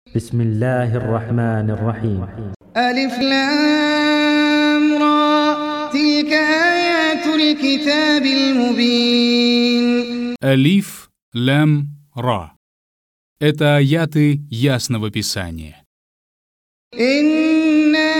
بسم الله الرحمن الرحيم. ألف لام را تلك آيات الكتاب المبين. Алиф, лям, ра. Это аяты ясного писания. إنا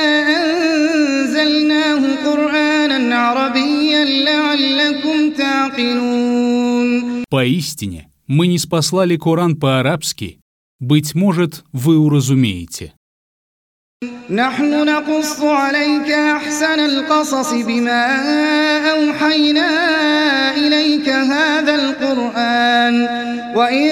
أنزلناه قرآنا عربيا لعلكم تعقلون. Поистине, мы ниспослали Коран по-арабски, быть может, вы уразумеете. نحن نقص عليك أحسن القصص بما أوحينا إليك هذا القرآن وإن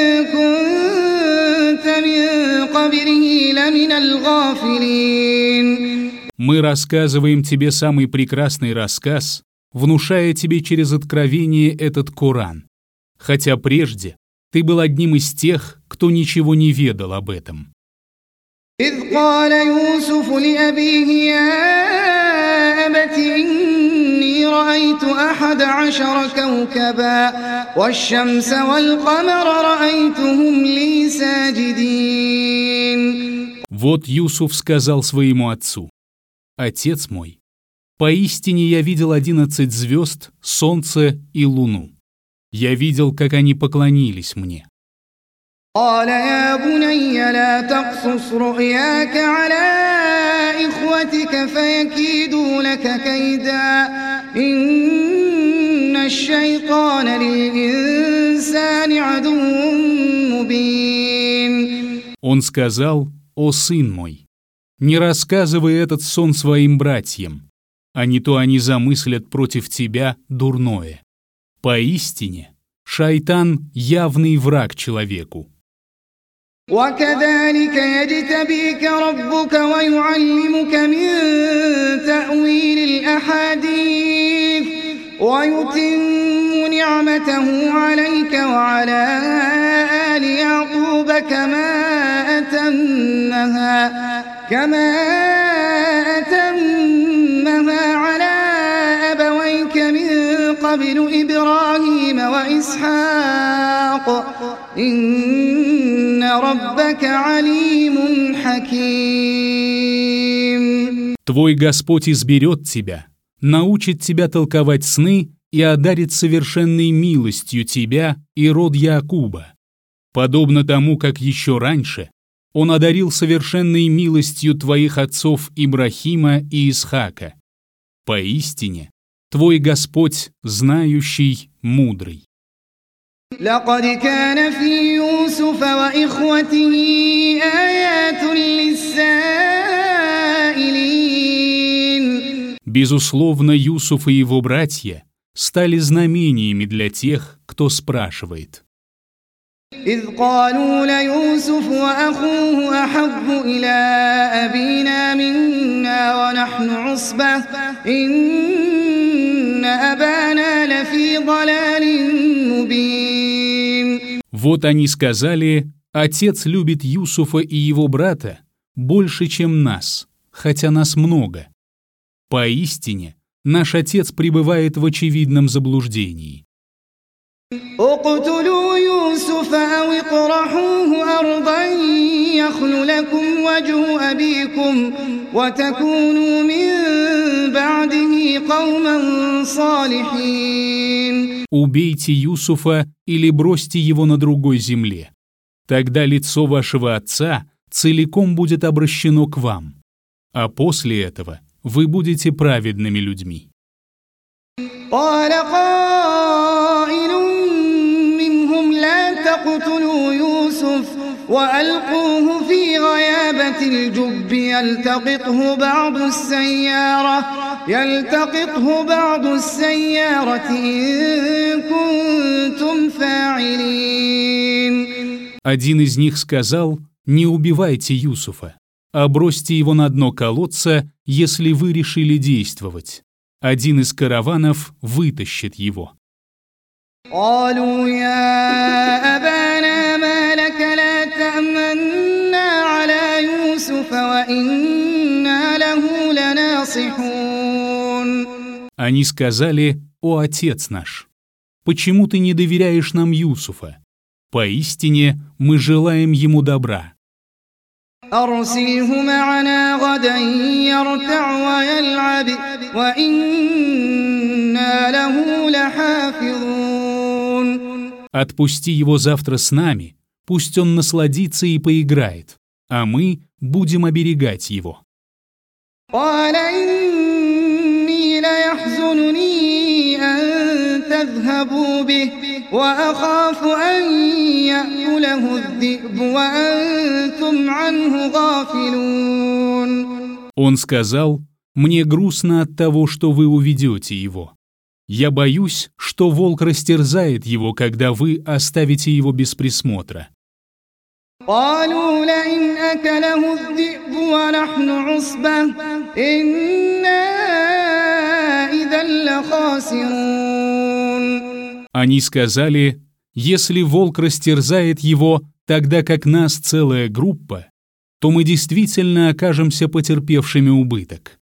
كنت من قبله لمن الغافلين. Мы рассказываем тебе самый прекрасный рассказ, внушая тебе через откровение этот Коран, хотя прежде ты был одним из тех, кто ничего не ведал об этом. إذ قال يوسف لأبيه يا أبت إني رأيت 11 كوكبا والشمس والقمر رأيتهم لي ساجدين. Вот Юсуф сказал своему отцу: «Отец мой, поистине я видел 11 звезд, солнце и луну. Я видел, как они поклонились мне». قال يا بني لا تقصص رؤياك على إخوتك فيكيدوا لك كيدا إن الشيطان للإنسان عدو مبين. Он сказал: «О сын мой, не рассказывай этот сон своим братьям, а не то они замыслят против тебя дурное. Поистине, шайтан — явный враг человеку». وكذلك يجتبيك ربك ويعلمك من تأويل الأحاديث ويتم نعمته عليك وعلى آل يعقوب كما أتمها على أبويك من قبل إبراهيم وإسحاق إن ربك عليم حكيم. Твой Господь изберет тебя, научит тебя толковать сны и одарит совершенной милостью тебя и род Яакуба, подобно тому, как еще раньше Он одарил совершенной милостью твоих отцов Ибрахима и Исхака. Поистине, твой Господь знающий, мудрый. لقد كان في يوسف وإخوته آيات للسائلين. Безусловно, Юсуф и его братья стали знамениями для тех, кто спрашивает. إذ قالوا ليوسف وأخوه أحب إلى أبينا منا ونحن عصبة إن أبانا لفي ضلال مبين. Вот они сказали: «Отец любит Юсуфа и его брата больше, чем нас, хотя нас много. Поистине, наш отец пребывает в очевидном заблуждении». اقتلوا يوسف أو اطرحوه أرضا يخل لكم وجه أبيكم وتكونوا من بعده قوما صالحين. «Убейте Юсуфа или бросьте его на другой земле. Тогда лицо вашего отца целиком будет обращено к вам, а после этого вы будете праведными людьми». قال قائل منهم لا تقتلوا يوسف وألقوه في غيابة الجب يلتقطه بعض السيارة إن كنتم فاعلين. Один из них сказал: «Не убивайте Юсуфа, а бросьте его на дно колодца, если вы решили действовать. Один из караванов вытащит его». قالوا يا أبانا ما لك لا تأمنا على يوسف وإنا له لناصحون. Они сказали: «О отец наш, почему ты не доверяешь нам Юсуфа? Поистине мы желаем ему добра». أرسله معنا غدا يرتع ويلعب وإنا له لحافظون. Отпусти его завтра с нами, пусть он насладится и поиграет, а мы будем оберегать его. قال إني ليحزنني أن تذهبوا به وأخاف أن يأكله الذئب وأنتم عنه غافلون. Он сказал: «Мне грустно от того, что вы уведете его. Я боюсь, что волк растерзает его, когда вы оставите его без присмотра». قالوا لئن أكله الذئب ونحن عصبة إنا إذا لخاسرون. Они сказали: «Если волк растерзает его, тогда как нас целая группа, то мы действительно окажемся потерпевшими убыток».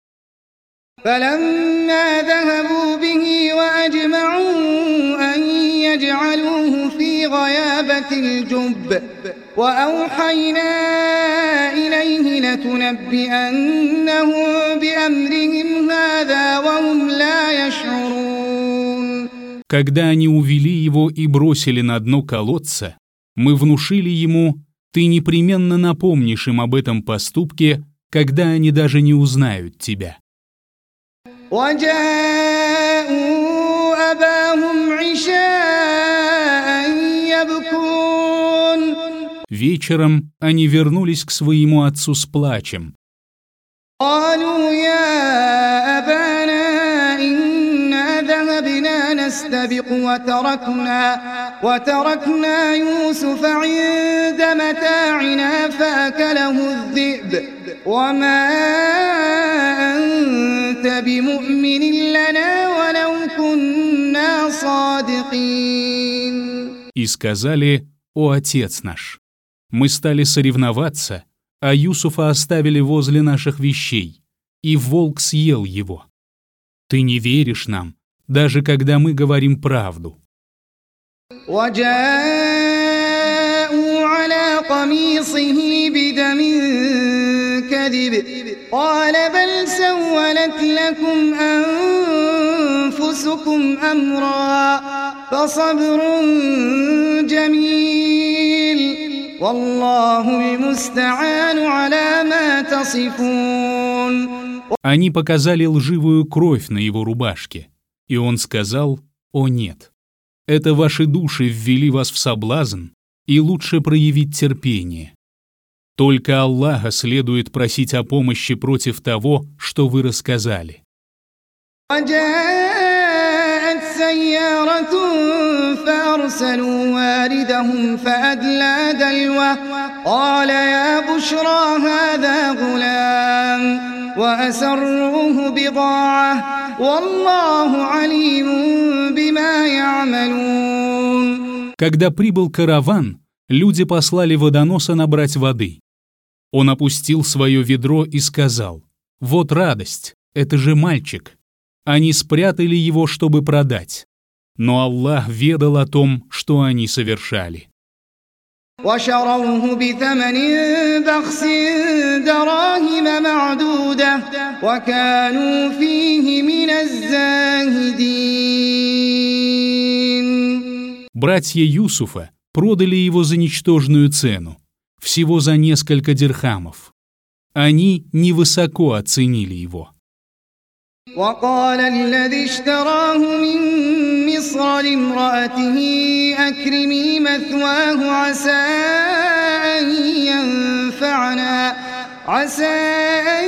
فلما ذهبوا به وأجمعوا أن يجعلوه في غيابة الجب وأوحينا إليه لتنبئنهم بأمرهم هذا وهم لا يشعرون. Когда они увели его и бросили на дно колодца, мы внушили ему: «Ты непременно напомнишь им об этом поступке, когда они даже не узнают тебя». وجاءوا أباهم عشاء يبكون. Вечером они вернулись к своему отцу с плачем. قالوا يا أبانا إنا ذهبنا نستبق وتركنا يوسف عند متاعنا فأكله الذئب وما أنت بمؤمن لنا ولو كنا صادقين. И сказали: «О отец наш, мы стали соревноваться, а Юсуфа оставили возле наших вещей, и волк съел его. Ты не веришь нам, даже когда мы говорим правду». وجاءوا على قميصه بدم كذب قال بل سولت لكم أنفسكم أمرا فصبر جميل والله المستعان على ما تصفون. Они показали лживую кровь на его рубашке, и он сказал: «О нет, это ваши души ввели вас в соблазн, и лучше проявить терпение. Только Аллаха следует просить о помощи против того, что вы рассказали». وجاءت سيارة فأرسلوا واردهم فأدلى دلوه قال يا بشرى هذا غلام وأسروه بضاعة والله عليم بما يعملون. Когда прибыл караван, люди послали водоноса набрать воды. Он опустил свое ведро и сказал: «Вот радость, это же мальчик». Они спрятали его, чтобы продать. Но Аллах ведал о том, что они совершали. وشروه بثمن بخس دراهم معدودة وكانوا فيه من الزاهدين. Братья Юсуфа продали его за ничтожную цену, всего за несколько дирхамов. Они невысоко оценили его. وقال الذي اشتراه من مصر لامرأته أكرمي مثواه عسى أن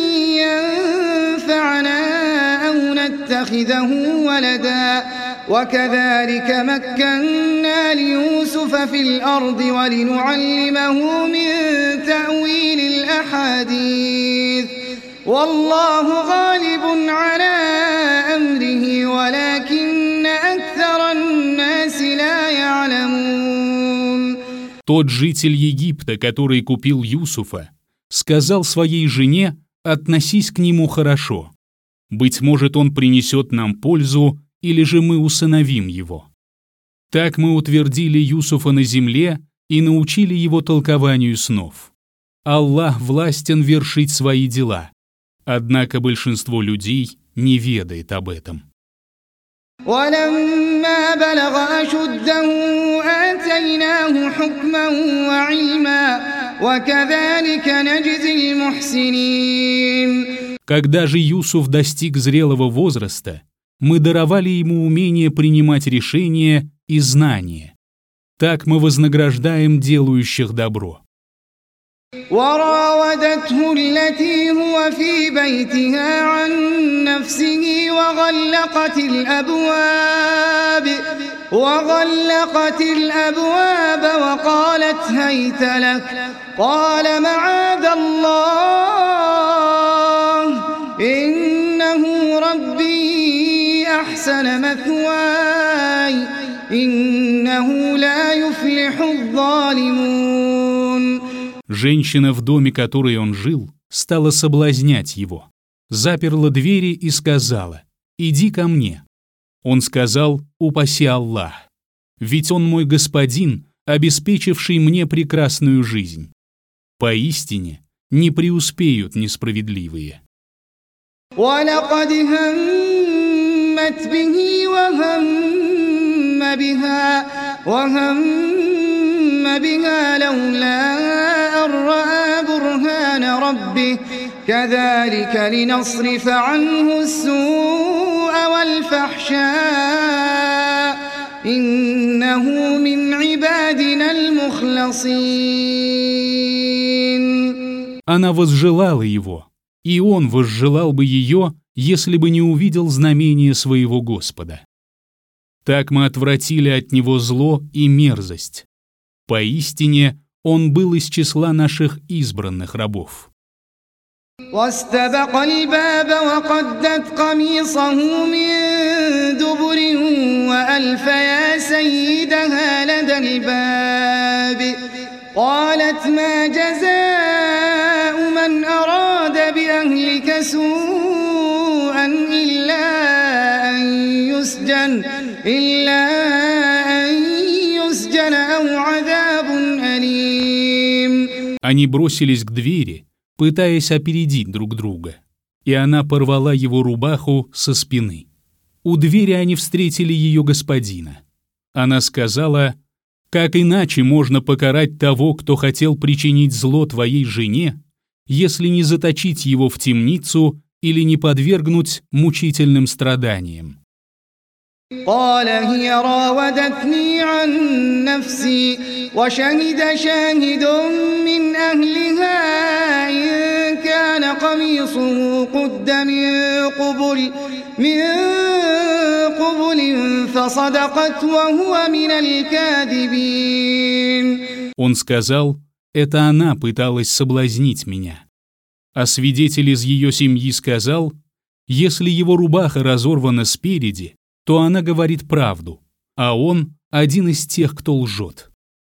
ينفعنا أو نتخذه ولدا وكذلك مكنا ليوسف في الأرض ولنعلمه من تأويل الأحاديث والله غالب على أمره ولكن أكثر الناس لا يعلمون. Тот житель Египта, который купил Юсуфа, сказал своей жене: «Относись к нему хорошо. Быть может, он принесет нам пользу, или же мы усыновим его». Так мы утвердили Юсуфа на земле и научили его толкованию снов. Аллах властен вершить свои дела. Однако большинство людей не ведает об этом. ولما بلغ أشده آتيناه حكما وعلما وكذلك نجزي المحسنين. Когда же Юсуф достиг зрелого возраста, мы даровали ему умение принимать решения и знания. Так мы вознаграждаем делающих добро. وراودته التي هو في بيتها عن نفسه وغلقت الأبواب وقالت هيت لك قال معاذ الله إنه ربي أحسن مثواي إنه لا يفلح الظالمون. Женщина, в доме которой он жил, стала соблазнять его, заперла двери и сказала: «Иди ко мне». Он сказал: «Упаси Аллах, ведь он мой господин, обеспечивший мне прекрасную жизнь. Поистине не преуспеют несправедливые». وَلَقَدْ هَمَّتْ بِهِ وَهَمَّ بِهَا لَوْلَا أَن رَّأَىٰ بُرْهَانَ رَبِّهِ كَذَٰلِكَ لِنَصْرِفَ عَنْهُ السُّوءَ وَالْفَحْشَاءَ إِنَّهُ مِنْ عِبَادِنَا الْمُخْلَصِينَ. Она возжелала его, и он возжелал бы ее, если бы не увидел знамения своего Господа. Так мы отвратили от него зло и мерзость. Поистине, он был из числа наших избранных рабов. واستبق الباب وقدت قميصه من دبر وألف يا سيدها لدى الباب قالت ما جزاء من أراد بأهلك سوءا إلا أن يسجن أو عذاب أليم. Они бросились к двери, пытаясь опередить друг друга, и она порвала его рубаху со спины. У двери они встретили ее господина. Она сказала: «Как иначе можно покарать того, кто хотел причинить зло твоей жене, если не заточить его в темницу или не подвергнуть мучительным страданиям?» قال هي راودتني عن نفسي وشهد شاهد من أهلها إن كان قميصه قد من قبل فصدقت وهو من الكاذبين. Он сказал: «Это она пыталась соблазнить меня». А свидетель из ее семьи сказал: «Если его рубаха разорвана спереди, то она говорит правду, а он один из тех, кто лжет».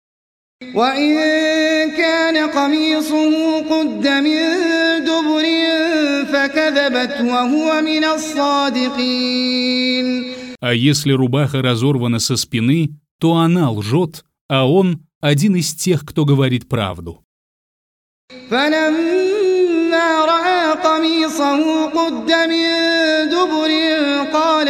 وَإِن كَانَ قَمِيصُهُ قُدَّ مِن دُبُرٍ فَكَذَبَتْ وَهُوَ مِنَ الصَّادِقِينَ. А если рубаха разорвана со спины, то она лжет, а он один из тех, кто говорит правду. فَلَمَّا رَأَىٰ قَمِيصَهُ قُدَّ مِن دُبُرٍ قَالَ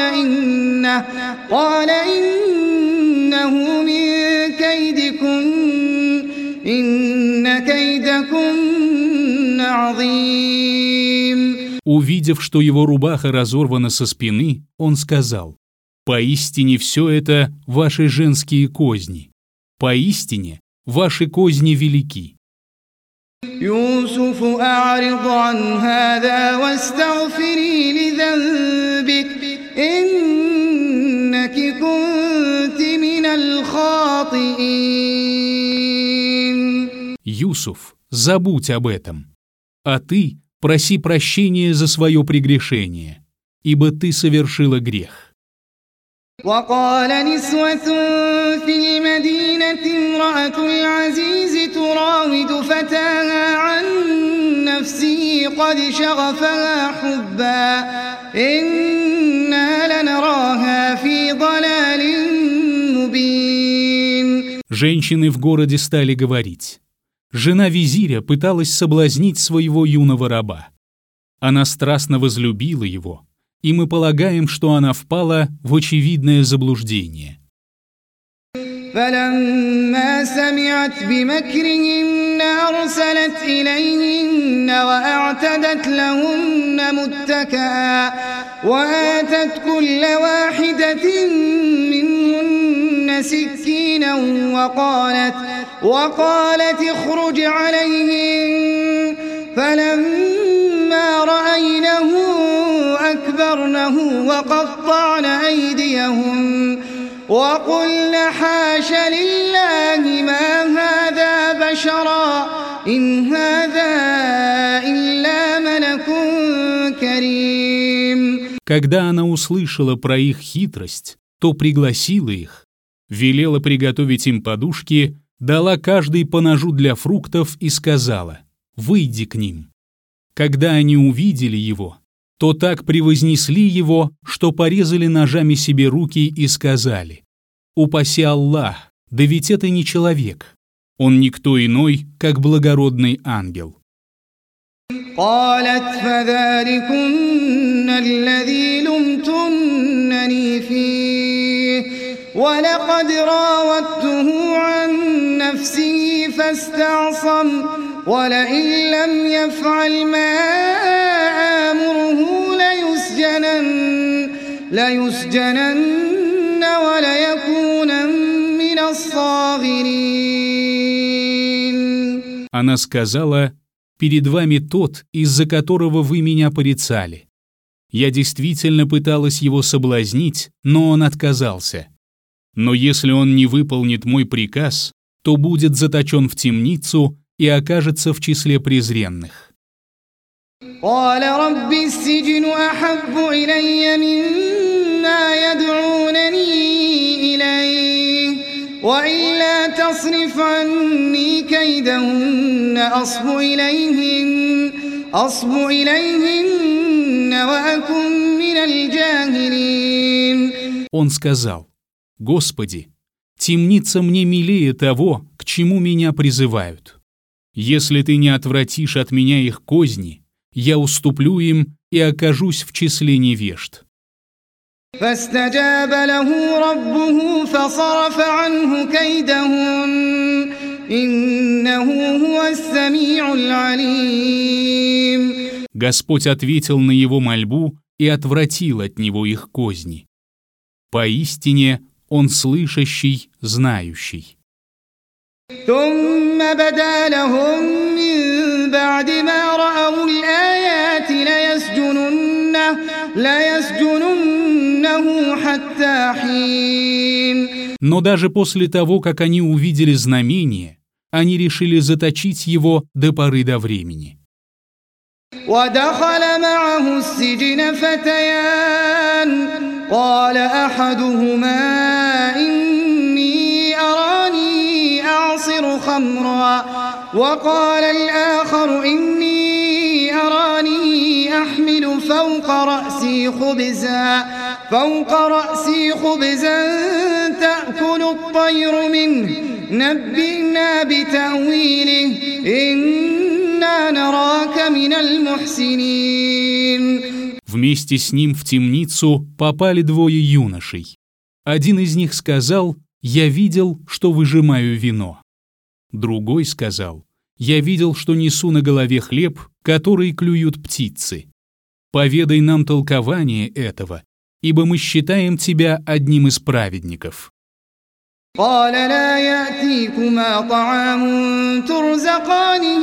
إِنَّهُ مِن كَيْدِكُنَّ إِنَّ كَيْدَكُنَّ عَظِيمٌ. Увидев, что его рубаха разорвана со спины, он сказал: «Поистине все это ваши женские козни. Поистине ваши козни велики». يوسف أعرض عن هذا واستغفري لذنبك إنك كنت من الخاطئين. Юсуф, забудь об этом, а ты проси прощения за свое прегрешение, ибо ты совершила грех. وقال نسوة في المدينة امرأة العزيز تراود فتاها عن نفسه قد شغفها حبا إنا لنراها في ضلال مبين. Женщины в городе стали говорить: жена визиря пыталась соблазнить своего юного раба. Она страстно возлюбила его, и мы полагаем, что она впала в очевидное заблуждение. فلما سمعت بمكرهن أرسلت إليهن وأعتدت لهن متكئا وآتت كل واحدة منهن سكينا وقالت اخرج عليهن فلما رأينه أكبرنه وقطعن أيديهن وقلن حاش لله ما هذا بشرا إن هذا إلا ملك كريم. Когда она услышала про их хитрость, то пригласила их, велела приготовить им подушки, дала каждой по ножу для фруктов и сказала: «Выйди к ним». Когда они увидели его, то так превознесли его, что порезали ножами себе руки и сказали: «Упаси Аллах, да ведь это не человек, он никто иной, как благородный ангел». قالت فذلكن الذي لمتنني فيه ولقد راودته عن نفسه فاستعصم ولئن لم يفعل ما آمره ليسجنن وليكون من الصاغرين. Она сказала: «Перед вами тот, из-за которого вы меня порицали. Я действительно пыталась его соблазнить, но он отказался. Но если он не выполнит мой приказ, то будет заточен в темницу и окажется в числе презренных». قال رب السجن أحب إلي مما يدعونني إليه وإلا تصرف عني كيدهن أصب إليهن وأكن من الجاهلين. Он сказал: «Господи, темница мне милее того, к чему меня призывают. Если ты не отвратишь от меня их козни, я уступлю им и окажусь в числе невежд». فاستجاب له ربه فصرف عنه كيدهن إنه هو السميع العليم. Господь ответил на его мольбу и отвратил от него их козни. Поистине Он слышащий, знающий. ثم بدا لهم من بعد ما رأوا الآيات ليسجننه حتى حين. Но даже после того, как они увидели знамение, они решили заточить его до поры до времени. ودخل معه السجن فتيان قال أحدهما إني أراني أعصر خمرا وقال الآخر إني أراني أحمل فوق رأسي خبزا تأكل الطير منه نبئنا بتأويله إنا نراك من المحسنين. Вместе с ним в темницу попали двое юношей. Один из них сказал: «Я видел, что выжимаю вино». Другой сказал: «Я видел, что несу на голове хлеб, который клюют птицы. Поведай нам толкование этого, ибо мы считаем тебя одним из праведников». قال لا يأتيكما طعام ترزقانه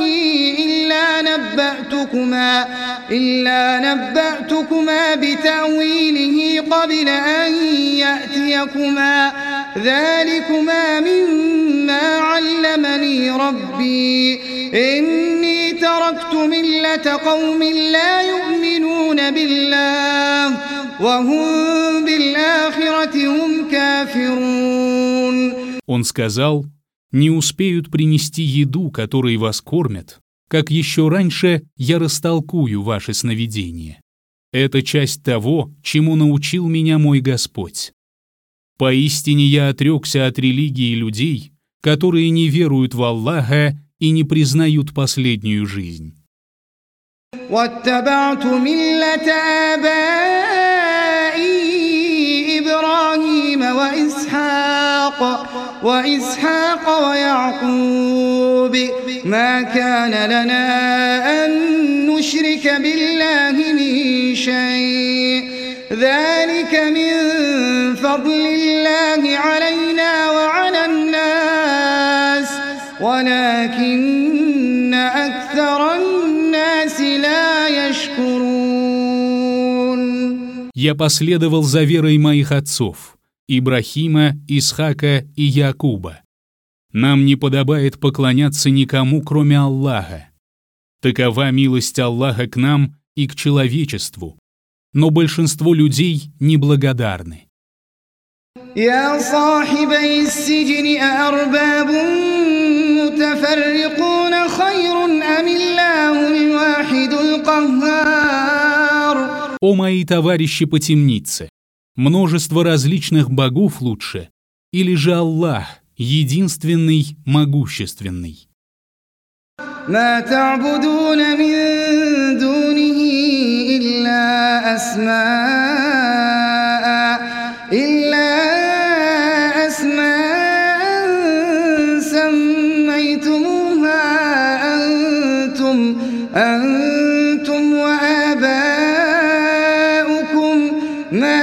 إلا نبأتكما بتأويله قبل أن يأتيكما ذلكما مما علمني ربي إني تركت ملة قوم لا يؤمنون بالله وهم بالآخرة هم كافرون. Он сказал: «Не успеют принести еду, которой вас кормят, как еще раньше я растолкую ваши сновидения. Это часть того, чему научил меня мой Господь. Поистине я отрекся от религии людей, которые не веруют в Аллаха и не признают последнюю жизнь. واتبعت ملة آبائي إبراهيم وإسحاق ويعقوب ما كان لنا أن نشرك بالله من شيء ذلك من فضل الله علينا وعلى الناس ولكن أكثر الناس لا يشكرون. Я последовал за верой моих отцов, Ибрахима, Исхака и Якуба. Нам не подобает поклоняться никому, кроме Аллаха. Такова милость Аллаха к нам и к человечеству, но большинство людей неблагодарны. يا صاحبي السجن أأرباب متفرقون خير أم الله الواحد القهار. О мои товарищи по темнице, множество различных богов лучше, или же Аллах, единственный, могущественный? ما تعبدون من دونه إلا أسماء سميتموها أنتم وآباؤكم ما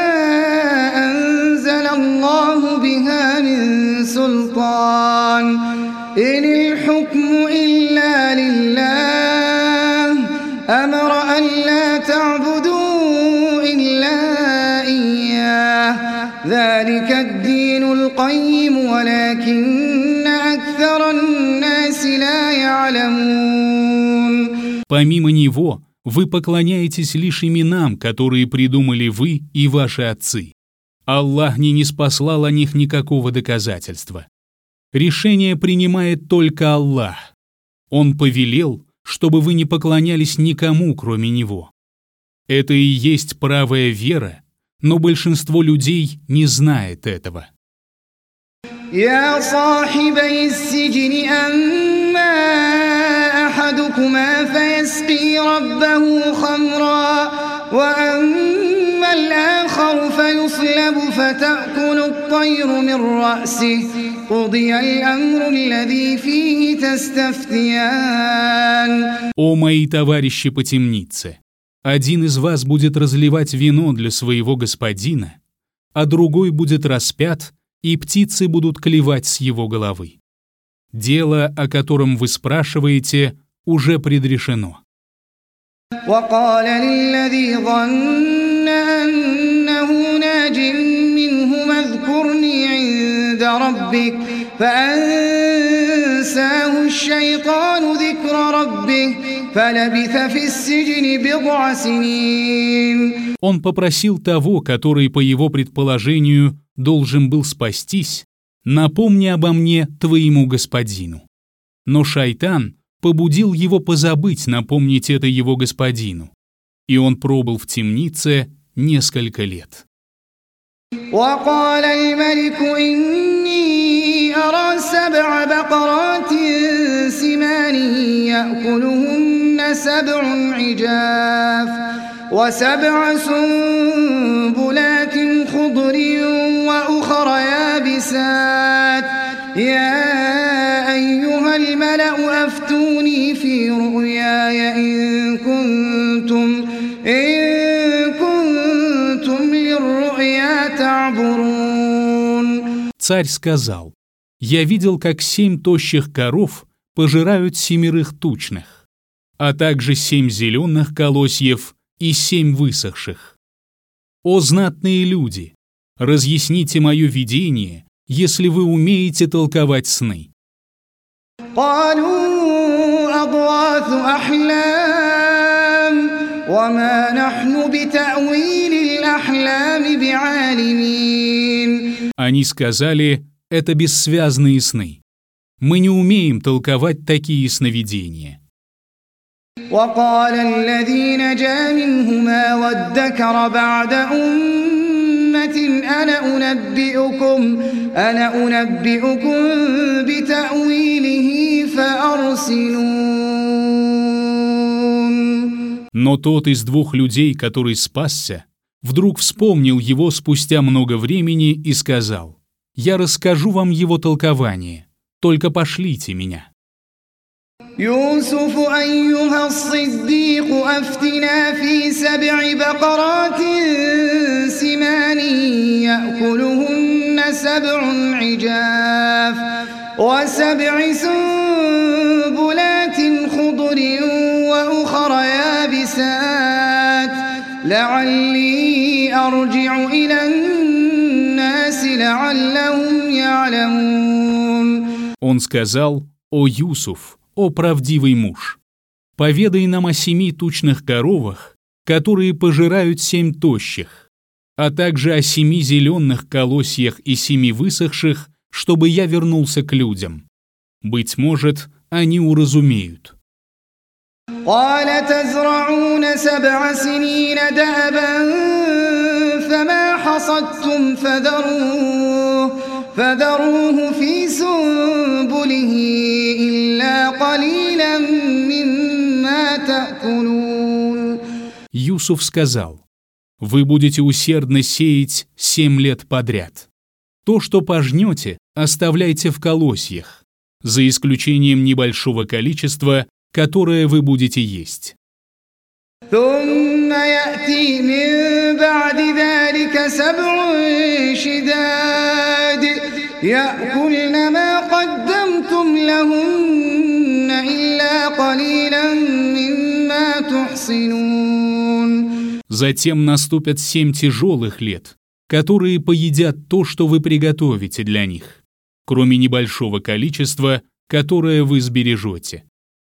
أنزل الله بها من سلطان إن الحكم إلا لله أمر أن لا تعبدوا إلا إياه ذلك الدين القيم ولكن أكثر الناس لا يعلمون. Помимо него, вы поклоняетесь лишь именам, которые придумали вы и ваши отцы. Аллах не ниспослал о них никакого доказательства. Решение принимает только Аллах. Он повелел, чтобы вы не поклонялись никому, кроме Него. Это и есть правая вера, но большинство людей не знает этого. يا صاحبي السجن أما أحدكما فيسقي ربه خمرا وأما الآخر فيصلب فتأكل الطير من رأسه قضي الأمر الذي فيه تستفتيان. О мои товарищи по темнице! Один из вас будет разливать вино для своего господина, а другой будет распят, и птицы будут клевать с его головы. Дело, о котором вы спрашиваете, уже предрешено. وقال للذي ظن أنه ناج منهما اذكرني عند ربك فأنساه الشيطان ذكر ربه فلبث في السجن بضع سنين. Он попросил того, который, по его предположению, должен был спастись, напомни обо мне твоему господину. Но шайтан побудил его позабыть напомнить это его господину, и он пробыл в темнице несколько лет. وقال الملك إني أرى 7 بقرات سمان يأكلهن 7 عجاف و7 سنبلات خضر وأخر يابسات يا أيها الملأ أفتوني في رؤياي إن كنتم للرؤيا تعبرون. Царь сказал: «Я видел, как 7 тощих коров пожирают 7 тучных, а также 7 зеленых колосьев и 7 высохших. О знатные люди, разъясните мое видение, если вы умеете толковать сны». قالوا أضغاث أحلام وما نحن بتأويل الأحلام بعالمين. Они сказали: «Это бессвязные сны. Мы не умеем толковать такие сновидения». وقال الذي نجا منهما وادكر بعد أمة أنا أنبئكم بتأويله فأرسلون. Но тот из двух людей, который спасся, вдруг вспомнил его спустя много времени и сказал: «Я расскажу вам его толкование, только пошлите меня». يوسف أيها الصديق أفتنا في 7 بقرات سمان يأكلهن 7 عجاف و7 سنبلات خضر وأخر يابسات لعلي أرجع إلى الناس لعلهم يعلمون. Он сказал: «О Юсуф, о правдивый муж, поведай нам о 7 тучных коровах, которые пожирают 7 тощих, а также о 7 зеленых колосьях и 7 высохших, чтобы я вернулся к людям. Быть может, они уразумеют». قال تزرعون 7 سنين دأبا فما حصدتم فذروه في سنبله إلا قليلا مما تأكلون. Юсуф сказал: «Вы будете усердно сеять 7 лет подряд. То, что пожнете, оставляйте в колосьях, за исключением небольшого количества, которое вы будете есть». ثم يأتي من بعد ذلك 7 شداد يأكلن ما قدمتم لهن إلا قليلا مما تحصنون. Затем наступят 7 тяжелых лет, которые поедят то, что вы приготовите для них, кроме небольшого количества, которое вы сбережете.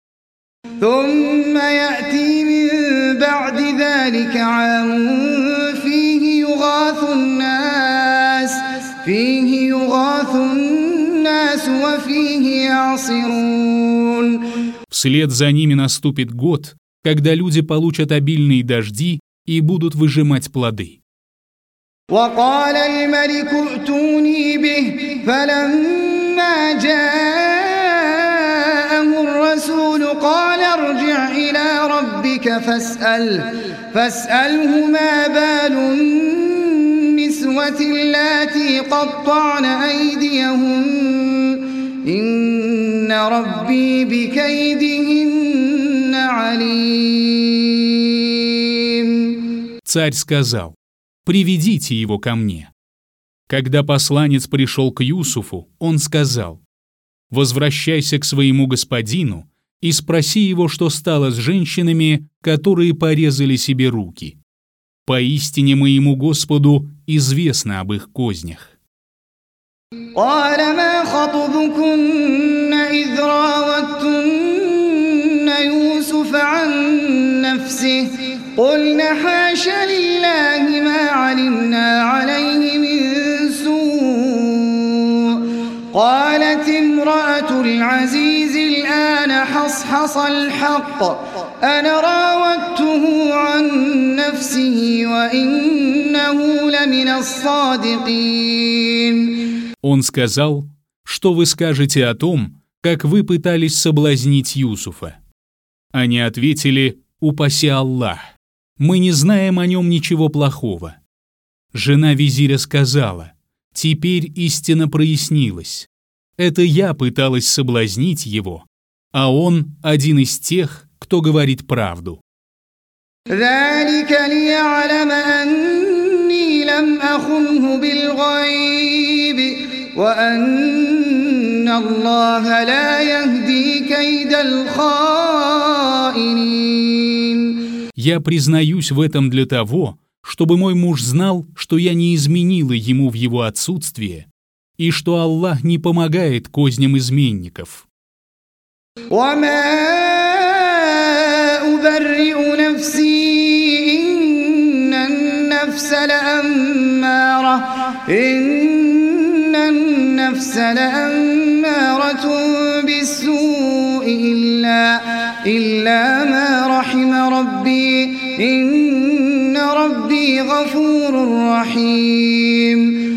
ثم يأتي من بعد ذلك عام فيه يغاث الناس وفيه يعصرون. Вслед за ними наступит год, когда люди получат обильные дожди и будут выжимать плоды. وقال الملك ائتوني به فلما جاءه الرسول قال ارجع إلى ربك فاسأله ما بال النسوة اللاتي قطعن أيديهن إن ربي بكيدهن عليم. Царь сказал: «Приведите его ко мне». Когда посланец пришел к Юсуфу, он сказал: «Возвращайся к своему господину и спроси его, что стало с женщинами, которые порезали себе руки. Поистине моему Господу известно об их кознях». قال ما خطبكن إذ راوتن يوسف عن نفسه قلن حاش لله ما علمنا عليه من سوء قالت امرأة العزيز الآن حصحص الحق أنا راودته عن نفسه وإنه لمن الصادقين. Он сказал: «Что вы скажете о том, как вы пытались соблазнить Юсуфа?» Они ответили: «Упаси Аллах, мы не знаем о нем ничего плохого». Жена визиря сказала: «Теперь истина прояснилась. Это я пыталась соблазнить его, а он один из тех, кто говорит правду». ذلك ليعلم أني لم أخنه بالغيب وأن الله لا يهدي كيد الخائنين. Я признаюсь в этом для того, чтобы мой муж знал, что я не изменила ему в его отсутствие, и что Аллах не помогает козням изменников. إن النفس لأمارة بالسوء إلا ما رحم ربي إن ربي غفور رحيم.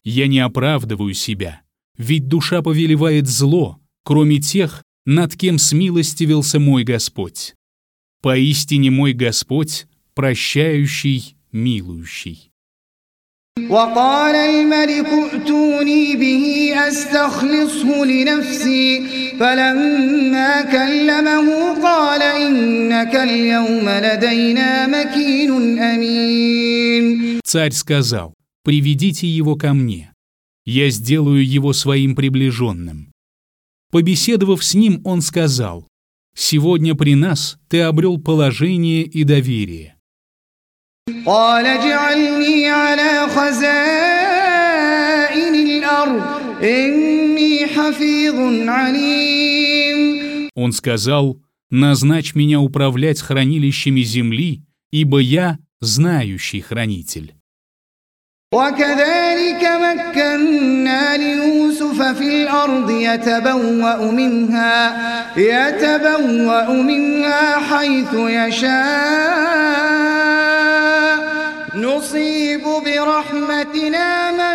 Я не оправдываю себя, ведь душа повелевает зло, кроме тех, над кем смилостивился мой Господь. Поистине мой Господь, прощающий, милующий». وقال الملك ائتوني به أستخلصه لنفسي فلما كلمه قال إنك اليوم لدينا مكين أمين. Царь сказал: «Приведите его ко мне, я сделаю его своим приближенным». Побеседовав с ним, он сказал: «Сегодня при нас ты обрел положение и доверие». قال اجعلني على خزائن الأرض إني حفيظ عليم. Он сказал: «Назначь меня управлять хранилищами земли, ибо я знающий хранитель». وكذلك مكنا ليوسف في الأرض يتبوأ منها حيث يشاء نصيب برحمتنا من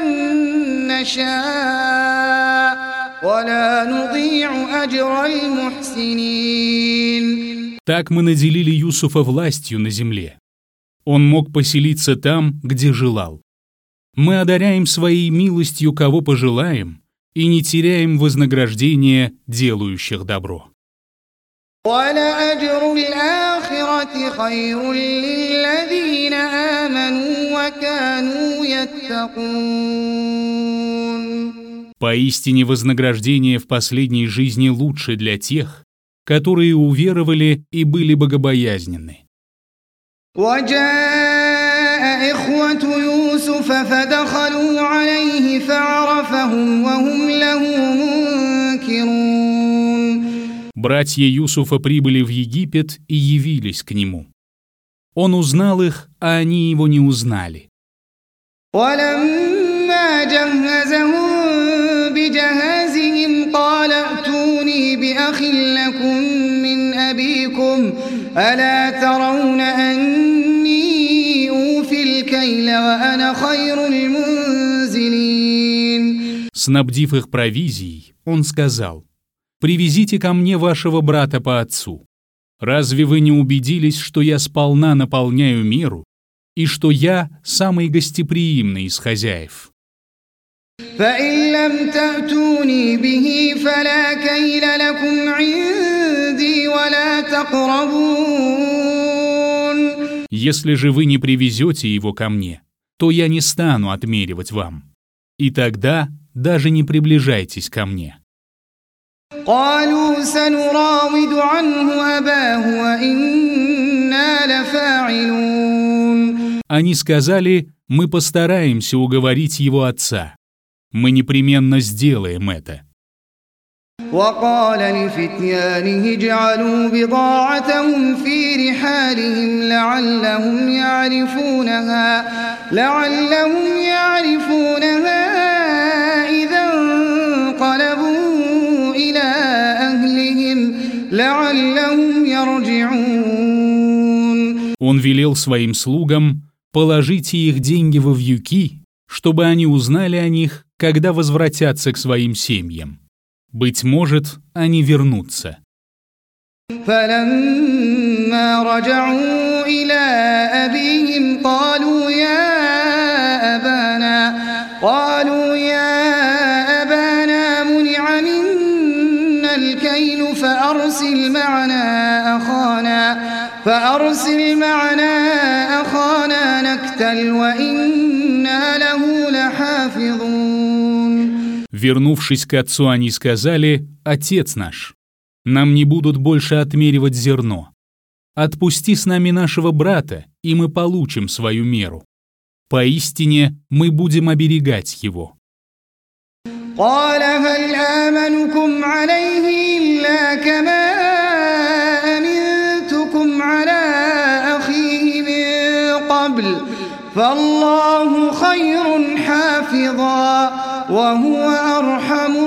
نشاء ولا نضيع أجر المحسنين. Так мы наделили Юсуфа властью на земле. Он мог поселиться там, где желал. Мы одаряем своей милостью, кого пожелаем, и не теряем вознаграждения делающих добро. وَلَأَجْرُ الْآخِرَةِ خَيْرٌ لِّلَّذِينَ آمَنُوا وَكَانُوا يَتَّقُونَ. Поистине вознаграждение в последней жизни лучше для тех, которые уверовали и были богобоязненны. وَجَاءَ إِخْوَةُ يُوسُفَ فَدَخَلُوا عَلَيْهِ فَعَرَفَهُمْ وَهُمْ لَهُ مُنكِرُونَ. Братья Юсуфа прибыли в Египет и явились к нему. Он узнал их, а они его не узнали. وَلَمَّا جَهَّزَهُم بِجَهَازِهِمْ قَالَ ائْتُونِي بِأَخٍ لَّكُم مِّنْ أَبِيكُمْ أَلَا تَرَوْنَ أَنِّي أُوفِي الْكَيْلَ وَأَنَا خَيْرُ الْمُنزِلِينَ. Снабдив их провизией, он сказал: «Привезите ко мне вашего брата по отцу. Разве вы не убедились, что я сполна наполняю меру и что я самый гостеприимный из хозяев?» فَإِن لَّمْ تَأْتُونِي بِهِ فَلَا كَيْلَ لَكُمْ عِندِي وَلَا تَقْرَبُونَ. Если же вы не привезете его ко мне, то я не стану отмеривать вам. И тогда даже не приближайтесь ко мне. قالوا سنراود عنه أباه وإنا لفاعلون. Они сказали: «Мы постараемся уговорить его отца. Мы непременно сделаем это». وقال لفتيانه اجعلوا بضاعتهم في رحالهم لعلهم يعرفونها إذا انقلبوا إلى أهلهم لعلهم يرجعون. Он велел своим слугам: «Положите их деньги во вьюки, чтобы они узнали о них, когда возвратятся к своим семьям. Быть может, они вернутся». فلما رجعوا إلى أبيهم قالوا يا أبانا منع منا الكيل فأرسل معنا أخانا نكتل وإنا له لحافظون. Вернувшись к отцу, они сказали: «Отец наш, нам не будут больше отмеривать зерно. Отпусти с нами нашего брата, и мы получим свою меру. Поистине мы будем оберегать его». قال هل آمنكم عليه إلا كما أمنتكم على أخيه من قبل فالله خير حافظا وهو أرحم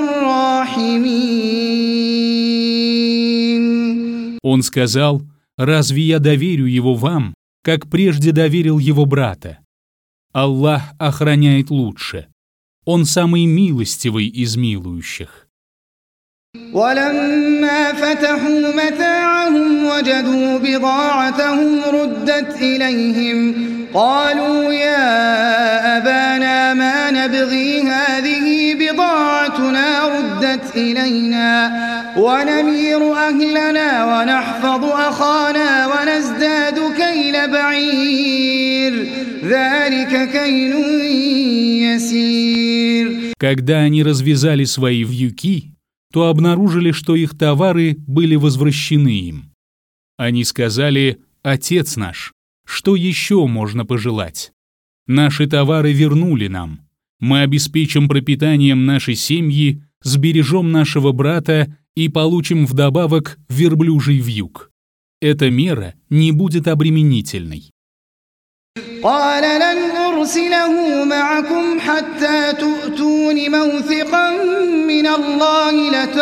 الراحمين. Он сказал: «Разве я доверю его вам, как прежде доверил его брата? Аллах охраняет лучше. Он самый милостивый из милующих. ولما فتحوا متاعهم وجدوا بضاعتهم ردت إليهم قالوا يا أبانا ما نبغي هذه بضاعتنا ردت إلينا ونمير أهلنا ونحفظ أخانا ونزداد كيل بعير ذلك كيل يسير. Когда они развязали свои вьюки, то обнаружили, что их товары были возвращены им. Они сказали: «Отец наш, что еще можно пожелать? Наши товары вернули нам. Мы обеспечим пропитанием нашей семьи, сбережем нашего брата и получим вдобавок верблюжий вьюг. Эта мера не будет обременительной». قال لن أرسله معكم حتى تؤتون موثقا من الله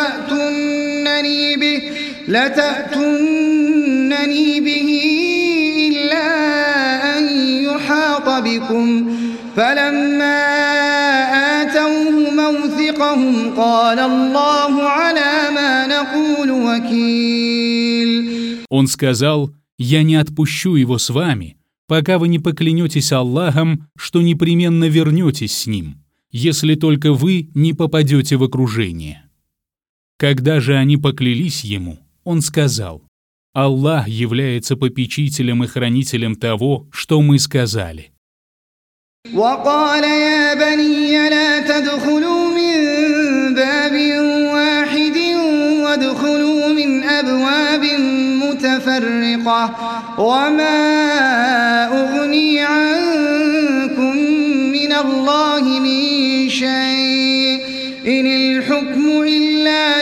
لتأتونني به إلا أن يحاط بكم فلما آتوه موثقهم قال الله على ما نقول وكيل. Он сказал: «Я не отпущу его с вами, пока вы не поклянетесь Аллахом, что непременно вернетесь с ним, если только вы не попадете в окружение». Когда же они поклялись ему, он сказал: «Аллах является попечителем и хранителем того, что мы сказали». وقال يا بني لا تدخلوا من باب واحد وادخلوا من أبواب متفرقة وما أغني عنكم من الله من شيء إن الحكم إلا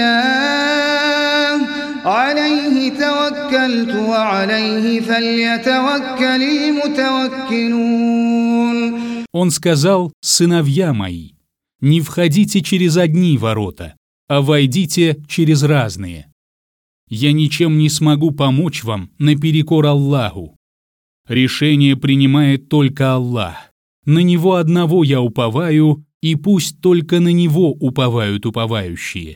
لله عليه توكلت وعليه فليتوكل المتوكلون. Он сказал: «Сыновья мои, не входите через одни ворота, а войдите через разные. Я ничем не смогу помочь вам наперекор Аллаху. Решение принимает только Аллах. На Него одного я уповаю, и пусть только на Него уповают уповающие».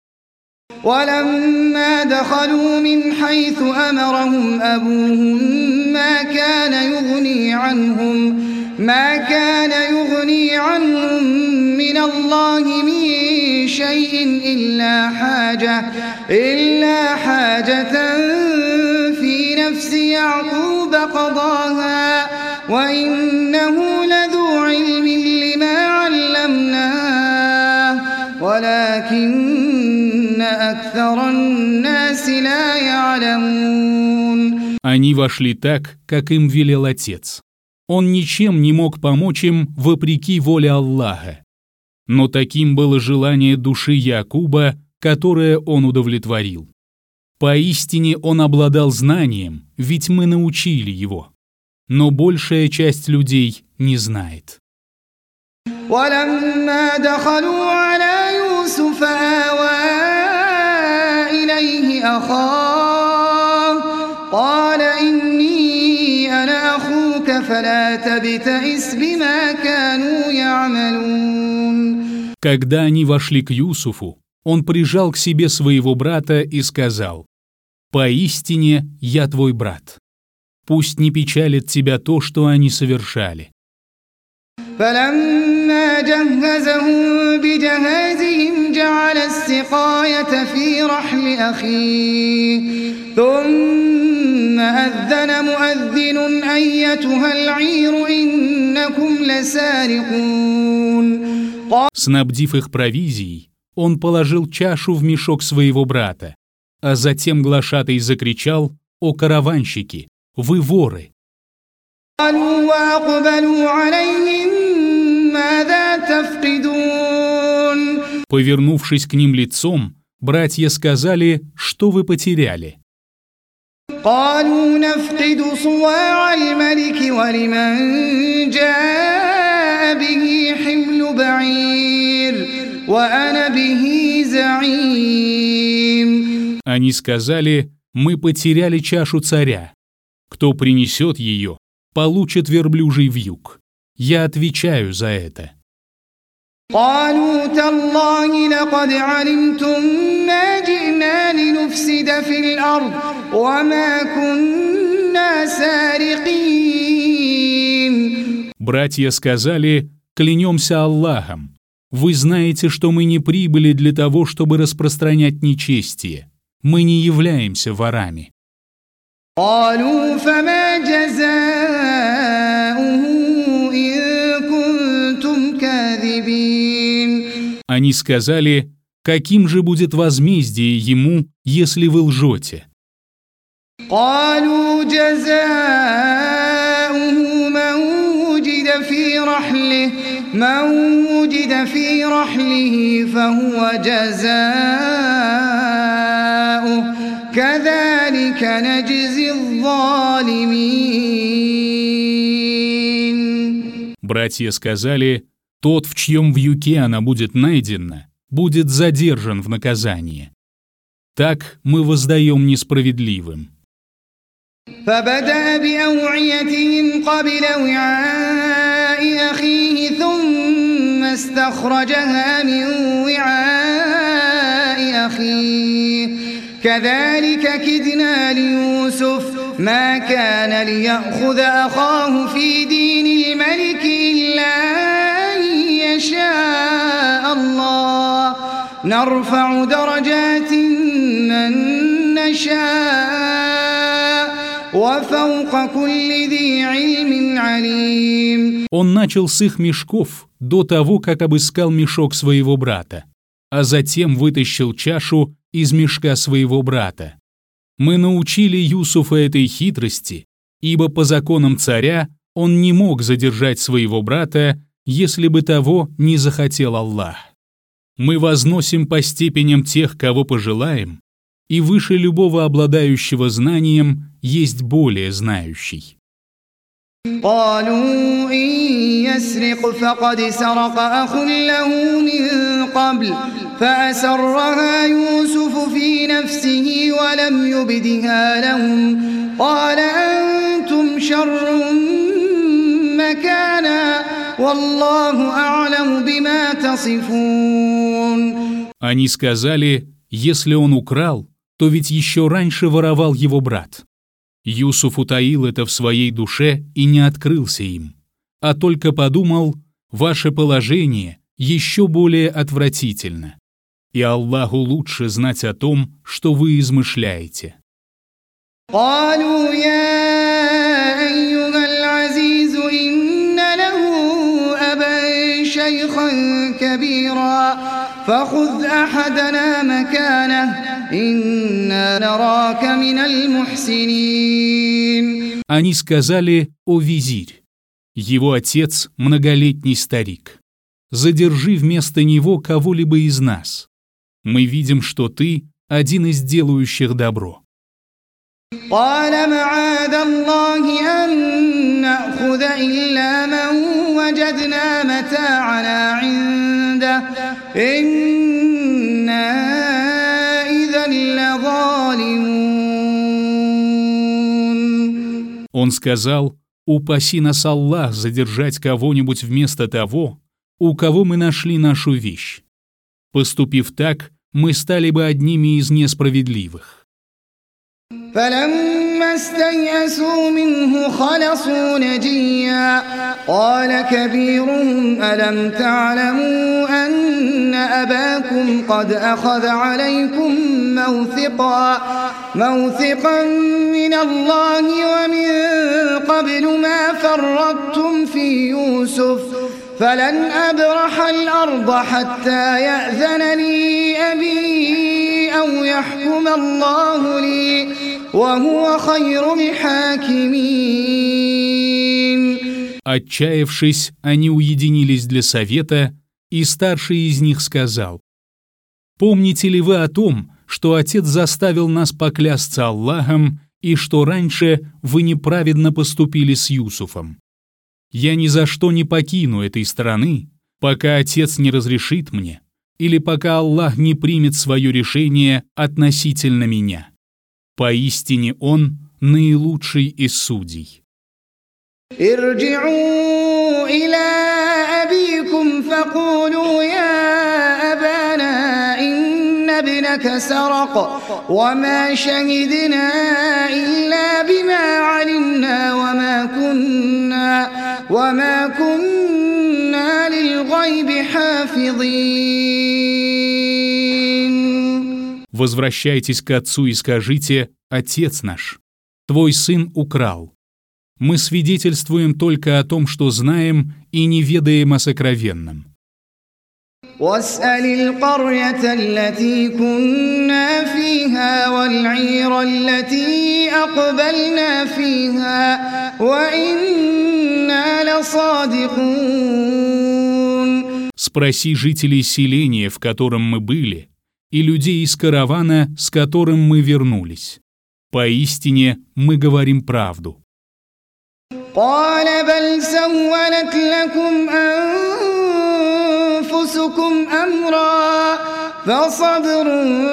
ولما دخلوا من حيث أمرهم أبوهم ما كان يغني عنهم من الله من شيء إلا حاجة في نفس يعقوب قضاها وإنه لذو علم لما علمناه ولكن أكثر الناس لا يعلمون. Они вошли так, как им велел отец. Он ничем не мог помочь им вопреки воле Аллаха. Но таким было желание души Якуба, которое он удовлетворил. Поистине он обладал знанием, ведь мы научили его. Но большая часть людей не знает. ولما دخلوا على يوسف آوى إليه أخاه قال إني أنا أخوك فلا تبتئس بما كانوا يعملون. Когда они вошли к Юсуфу, он прижал к себе своего брата и сказал: «Поистине я твой брат. Пусть не печалит тебя то, что они совершали». فلما جهزهم بجهازهم جعل السقاية في رحل أخيه ثم أذن مؤذن أيتها العير إنكم لسارقون. Снабдив их провизией, он положил чашу в мешок своего брата, а затем глашатай закричал: «О караванщики, вы воры!» Повернувшись к ним лицом, братья сказали: «Что вы потеряли?» Они сказали: «Мы потеряли чашу царя. Кто принесет ее, получит верблюжий вьюг. Я отвечаю за это». قالوا تالله لقد علمتم ما جئنا لنفسد في الأرض وما كنا سارقين. Братья сказали: «Клянемся Аллахом, вы знаете, что мы не прибыли для того, чтобы распространять нечестие. Мы не являемся ворами». قالوا فما جزاؤه إن كنتم كاذبين. Они сказали: «Каким же будет возмездие ему, если вы лжете?» قالوا جزاؤه من وجد في رحله فهو جزاؤه كذلك نجزي الظالمين. Братья сказали: «Тот, в чьем вьюке она будет найдена, будет задержан в наказание. Так мы воздаем несправедливым». فبدأ بأوعيتهم قبل وعاء أخيه ثم استخرجها من وعاء أخيه كذلك كدنا ليوسف ما كان ليأخذ أخاه في دين الملك إلا أن يشاء الله نرفع درجات من نشاء وفوق كل ذي علم عليم. Он начал с их мешков до того, как обыскал мешок своего брата, а затем вытащил чашу из мешка своего брата. Мы научили Юсуфа этой хитрости, ибо по законам царя он не мог задержать своего брата, если бы того не захотел Аллах. Мы возносим по степеням тех, кого пожелаем, и выше любого обладающего знанием есть более знающий. قالوا إن يسرق فقد سرق أخ له من قبل فأسرها يوسف في نفسه ولم يبدها لهم قال أنتم شر مكانا والله أعلم بما تصفون. Они сказали: «Если он украл, то ведь еще раньше воровал его брат». Юсуф утаил это в своей душе и не открылся им, а только подумал: «Ваше положение еще более отвратительно, и Аллаху лучше знать о том, что вы измышляете». قالوا يا أيها العزيز إن له أبا شيخا كبيرا فخذ أحدنا مكانه إنا نراك من المحسنين. Они сказали: «О визирь, его отец многолетний старик, задержи вместо него кого-либо из нас. Мы видим, что ты один из делающих добро». قال معاذ الله أن نأخذ إلا من وجدنا متاعنا عنده إنا إذا لظالمون. Он сказал: «Упаси нас Аллах задержать кого-нибудь вместо того, у кого мы нашли нашу вещь. Поступив так, мы стали бы одними из несправедливых». فلما استيئسوا منه خلصوا نجيا قال كبيرهم ألم تعلموا أن أباكم قد أخذ عليكم موثقا من الله ومن قبل ما فرطتم في يوسف فلن أبرح الأرض حتى يأذن لي أبي أو يحكم الله لي وهو خير الحاكمين. Отчаявшись, они уединились для совета, и старший из них сказал: «Помните ли вы о том, что отец заставил нас поклясться Аллахом, и что раньше вы неправедно поступили с Юсуфом? Я ни за что не покину этой страны, пока отец не разрешит мне, или пока Аллах не примет свое решение относительно меня. Поистине Он наилучший из судей». ارجعوا إلى أبيكم سرقتم فقولوا يا أبانا إن ابنك سرق وما شهدنا إلا بما علمنا وما كنا للغيب حافظين. Возвращайтесь к отцу и скажите: «Отец наш, твой сын украл. Мы свидетельствуем только о том, что знаем, и не ведаем о сокровенном». واسأل القرية التي كنا فيها والعير التي أقبلنا فيها وإنا لصادقون. Спроси жителей селения, в котором мы были, и людей из каравана, с которым мы вернулись. Поистине мы говорим правду. قال بل سولت لكم أنفسكم أمرا فصبر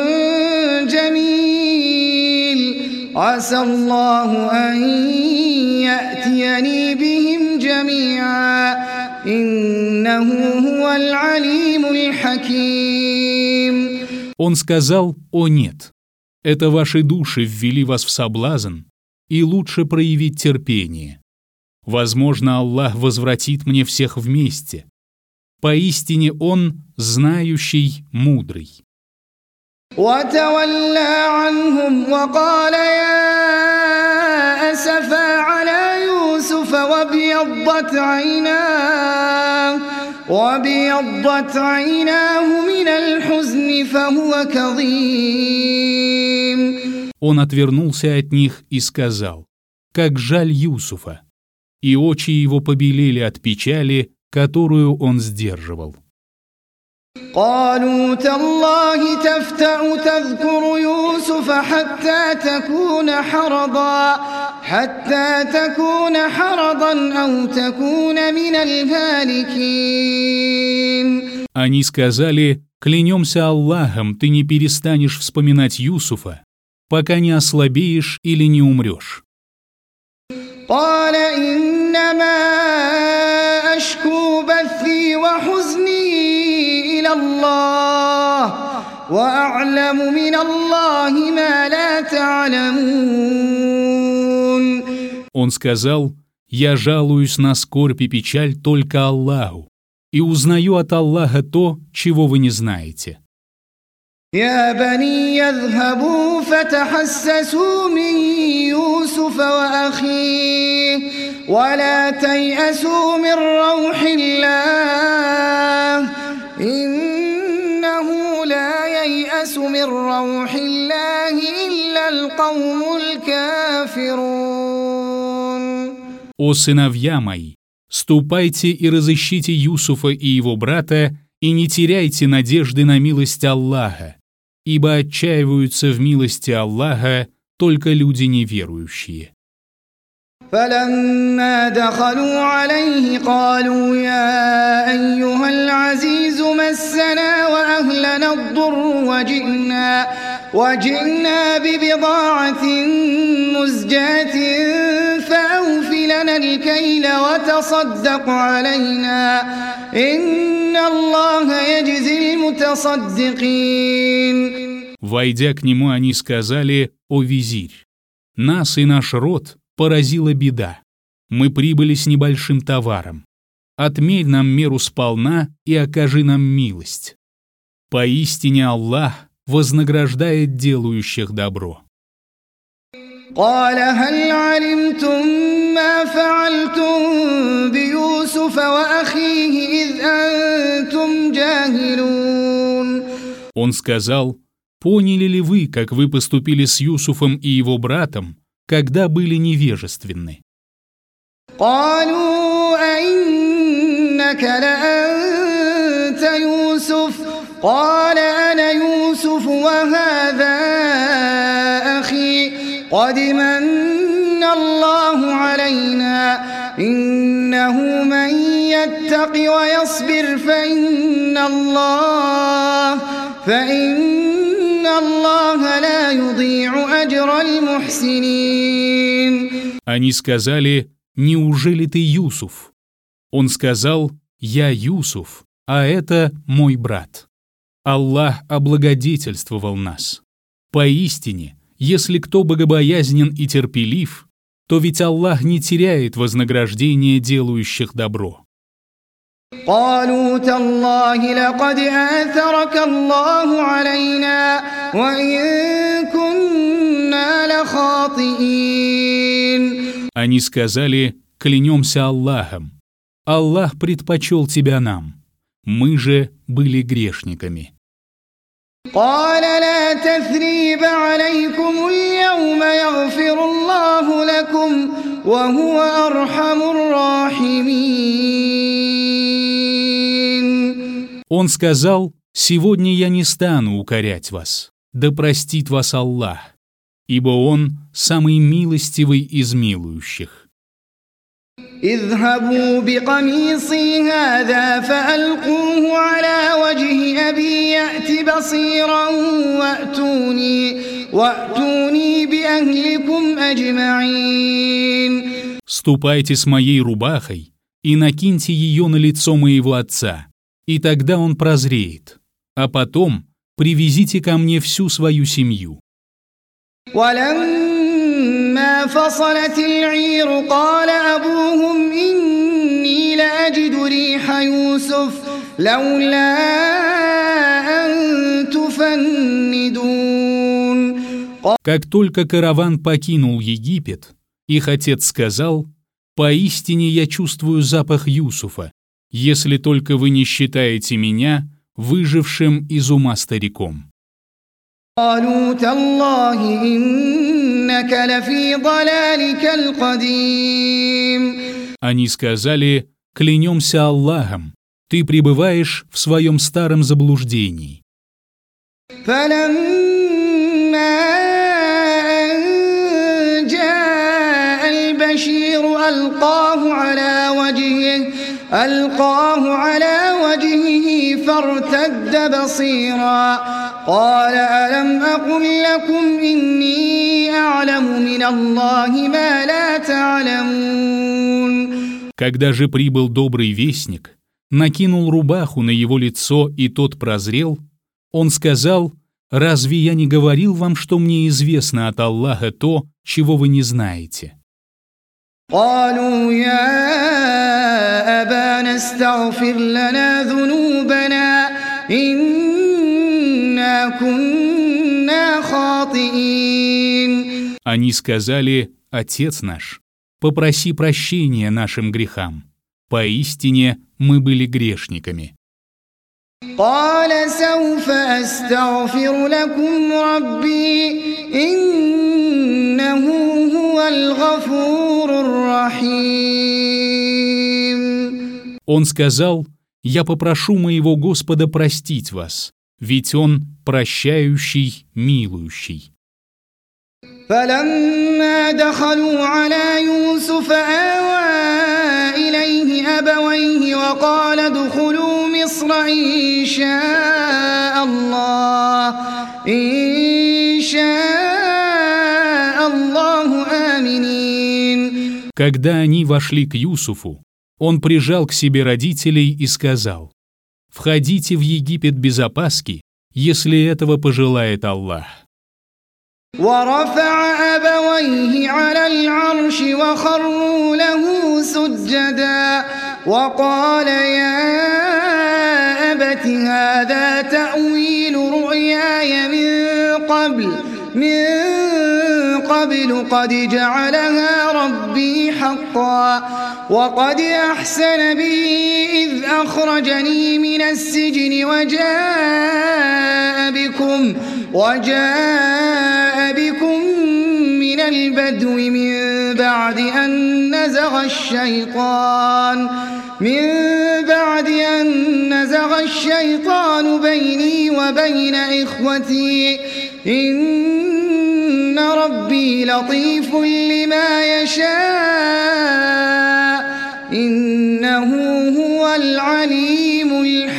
جميل عسى الله أن يأتيني بهم جميعا إنه هو العليم الحكيم. Он сказал: «О нет, это ваши души ввели вас в соблазн, и лучше проявить терпение. Возможно, Аллах возвратит мне всех вместе. Поистине Он знающий, мудрый». وتولى عنهم وقال يا أسفا على يوسف وابيضت عيناه من الحزن فهو كظيم. Он отвернулся от них и сказал: «Как жаль Юсуфа!» И очи его побелели от печали, которую он сдерживал. قالوا تالله تفتأ تذكر يوسف حتى تكون حرضا أو تكون من الهالكين. Они сказали: «Клянемся Аллахом, ты не перестанешь вспоминать Юсуфа, пока не ослабеешь или не умрешь». قال إنما أشكو بثي وحزني إلى الله وأعلم من الله ما لا تعلمون. Он сказал: «Я жалуюсь на скорбь и печаль только Аллаху, и узнаю от Аллаха то, чего вы не знаете». يا بني يذهبوا فتحسسوا من يوسف وأخيه ولا تيأسوا من روح الله إنه لا ييأس من روح الله إلا القوم الكافرون. «О сыновья мои, ступайте и разыщите Юсуфа и его брата, и не теряйте надежды на милость Аллаха, ибо отчаиваются в милости Аллаха только люди неверующие». فلما دخلوا عليه قالوا يا أيها العزيز مسنا وأهلنا الضر وجئنا ببضاعة مزجاة فأوف لنا الكيل وتصدق علينا إن الله يجزي المتصدقين. Войдя к нему, они сказали: «О визирь, нас и наш род поразила беда. Мы прибыли с небольшим товаром. Отмерь нам меру сполна и окажи нам милость. Поистине Аллах вознаграждает делающих добро». قال هل علمتم ما فعلتم بيوسف وأخيه إذ أنتم جاهلون. Он сказал: «Поняли ли вы, как вы поступили с Юсуфом и его братом, когда были невежественны?» قالوا أئنك لأنت يوسف قال أنا يوسف وهذا أخي قد من الله علينا إنه من يتق ويصبر فإن الله لا يضيع أجر المحسنين. Они сказали: «Неужели ты Юсуф?» Он сказал: «Я Юсуф, а это мой брат». Аллах облагодетельствовал нас. Поистине, если кто богобоязнен и терпелив, то ведь Аллах не теряет вознаграждение делающих добро. قالوا تالله لقد آثرك الله علينا وإن كنا لخاطئين. Они сказали: «Клянемся Аллахом. Аллах предпочел тебя нам. Мы же были грешниками». قال لا تثريب عليكم اليوم يغفر الله لكم وهو أرحم الراحمين. Он сказал: «Сегодня я не стану укорять вас, да простит вас Аллах, ибо Он самый милостивый из милующих». اذهبوا بقميصي هذا فألقوه على وجه أبي يأت بصيرا وأتوني بأهلكم أجمعين. «Ступайте с моей рубахой и накиньте ее на лицо моего отца, и тогда он прозреет, а потом привезите ко мне всю свою семью». ولما فصلت العير قال أبوهم إني لأجد ريح يوسف لولا أن تفندون. Как только караван покинул Египет, их отец сказал: «Поистине я чувствую запах Юсуфа, если только вы не считаете меня выжившим из ума стариком». قالوا تالله إنك لفي ضلالك القديم. Они сказали: «Клянемся Аллахом, ты пребываешь в своем старом заблуждении». فلما أن جاء البشير ألقاه على وجهه فارتد بصيرا قال ألم أقل لكم إني أعلم من الله ما لا تعلمون. Когда же прибыл добрый вестник, накинул рубаху на его лицо, и тот прозрел, он сказал: «Разве я не говорил вам, что мне известно от Аллаха то, чего вы не знаете?» قالوا يا أبانا استغفر لنا ذنوبنا إنا كنا خاطئين. Они сказали: «Отец наш, попроси прощения нашим грехам. Поистине мы были грешниками». قال سوف أستغفر لكم ربي إنه هو الغفور الرحيم. Он сказал: «Я попрошу моего Господа простить вас, ведь Он прощающий, милующий». فلما دخلوا على يوسف آوى إليه أبويه وقال ادخلوا مصر إن شاء الله آمنين. Когда они вошли к Юсуфу, он прижал к себе родителей и сказал: «Входите в Египет без опаски, если этого пожелает Аллах». ورفع أبويه على العرش وخروا له سجدا وقال يا أبت هذا تأويل رؤياي من قبل قد جعلها ربي حقا وقد أحسن بي إذ أخرجني من السجن وجاء بكم من البدو من بعد أن نزغ الشيطان بيني وبين إخوتي إن ربي لطيف لما يشاء إنه هو العليم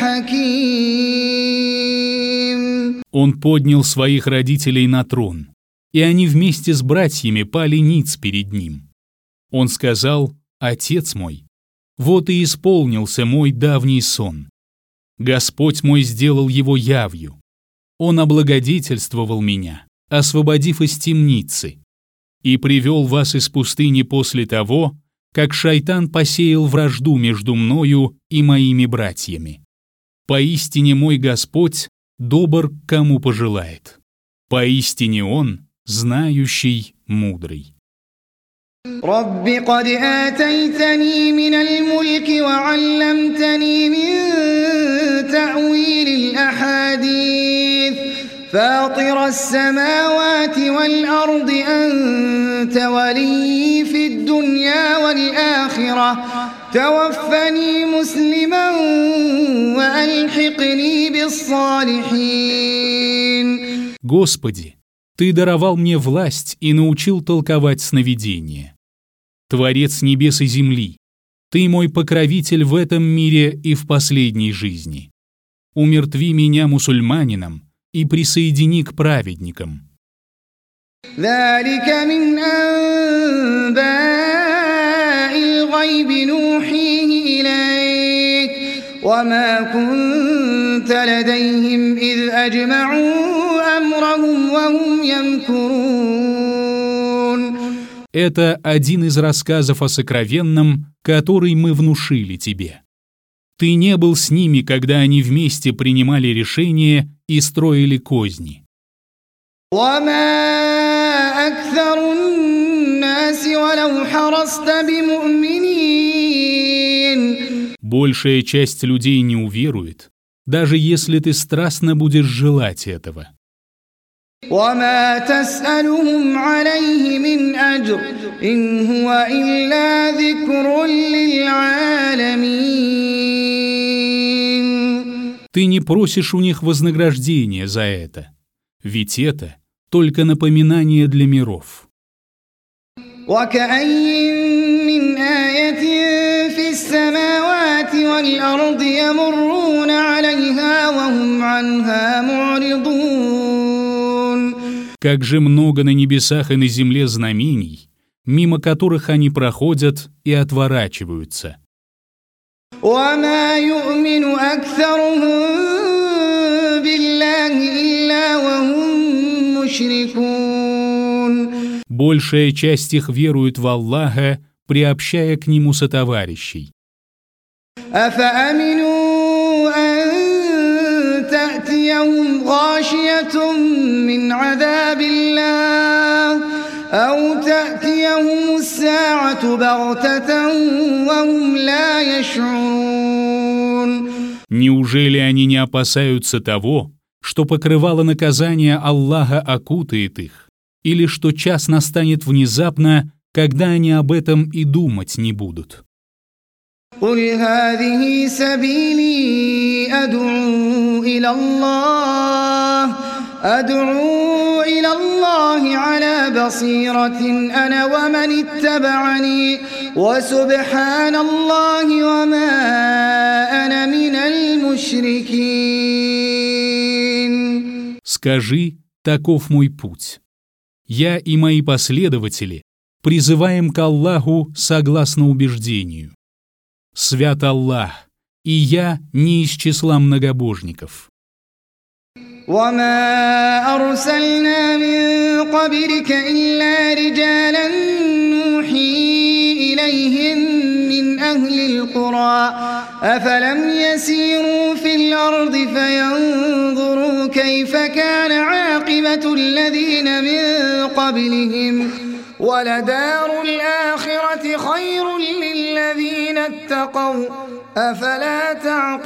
الحكيم. Он поднял своих родителей на трон, и они вместе с братьями пали ниц перед ним. Он сказал: «Отец мой, Вот и исполнился мой давний сон. Господь мой сделал его явью. Он облагодетельствовал меня, освободив из темницы, и привел вас из пустыни после того, как шайтан посеял вражду между мною и моими братьями. Поистине мой Господь добр, к кому пожелает. Поистине Он знающий, мудрый. رب قد آتيتني من الملك وعلمتني من تأويل الأحاديث فاطر السماوات والأرض أنت ولي في الدنيا والآخرة توفني مسلما وألحقني بالصالحين. Господи, Ты даровал мне власть и научил толковать сновидения. Творец небес и земли, Ты мой покровитель в этом мире и в последней жизни. Умертви меня мусульманином и присоедини к праведникам. ذلك من أنباء الغيب نوحيه إليك وما كنت لديهم إذ أجمعوا أمرهم وهم يمكرون. Это один из рассказов о сокровенном, который мы внушили тебе. Ты не был с ними, когда они вместе принимали решения и строили козни. وما أكثر الناس ولو حرصت بمؤمنين. Большая часть людей не уверует, даже если ты страстно будешь желать этого. وما تسألهم عليه من أجر إن هو إلا ذكر للعالمين. Ты не просишь у них вознаграждения за это, ведь это только напоминание для миров. وكأين من آية في السماوات والأرض يمرون عليها وهم عنها معرضون. Как же много на небесах и на земле знамений, мимо которых они проходят и отворачиваются. وما يؤمن أكثرهم بالله إلا وهم مشركون. Большая часть их верует в Аллаха, приобщая к Нему сотоварищей. أفأمنوا أن تأتيهم غاشية من عذاب الله أو تأتيهم الساعة بغتة وهم لا يشعرون. Неужели они не опасаются того, что покрывало наказания Аллаха окутает их, или что час настанет внезапно, когда они об этом и думать не будут? قل هذه سبيلي أدعو إلى الله على بصيرة أنا ومن اتبعني وسبحان الله وما أنا من المشركين. Скажи, таков мой путь. Я и мои последователи призываем к Аллаху согласно убеждению. Свят Аллах, и я не из числа многобожников. وما أرسلنا من قبلك إلا رجالا نوحي إليهم من أهل القرى أفلم يسيروا في الأرض فينظروا كيف كان عاقبة الذين من قبلهم ولدار الآخرة خير للذين اتقوا أفلا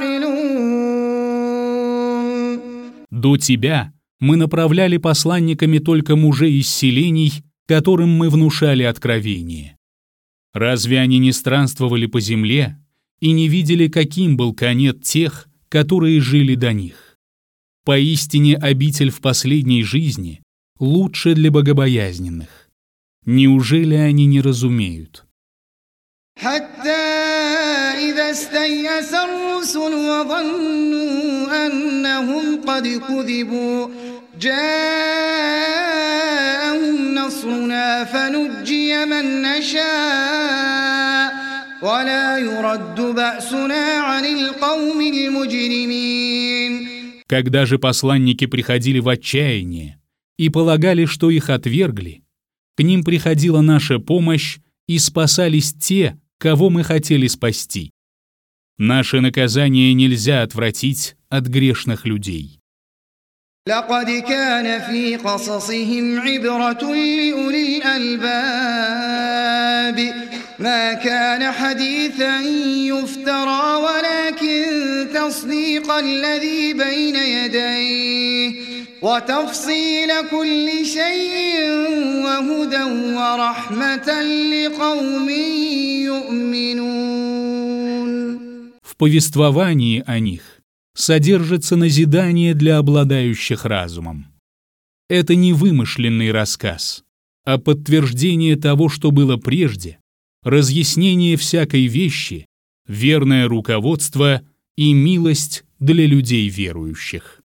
تعقلون. До тебя мы направляли посланниками только мужей из селений, которым мы внушали откровение. Разве они не странствовали по земле и не видели, каким был конец тех, которые жили до них? Поистине обитель в последней жизни лучше для богобоязненных. Неужели они не разумеют? إذا استيأس الرسل وظنوا أنهم قد كذبوا جاءهم نصرنا فنجي من نشاء ولا يرد بأسنا عن القوم المجرمين. Когда же посланники приходили в отчаяние и полагали, что их отвергли, к ним приходила наша помощь, и спасались те, кого мы хотели спасти. Наше наказание нельзя отвратить от грешных людей. لقد كان في قصصهم عبرة لأولي الألباب ما كان حديثا يفترى ولكن تصديق الذي بين يديه وتفصيل كل شيء وهدى ورحمة لقوم يؤمنون. В повествовании о них содержится назидание для обладающих разумом. Это не вымышленный рассказ, а подтверждение того, что было прежде, разъяснение всякой вещи, верное руководство и милость для людей верующих.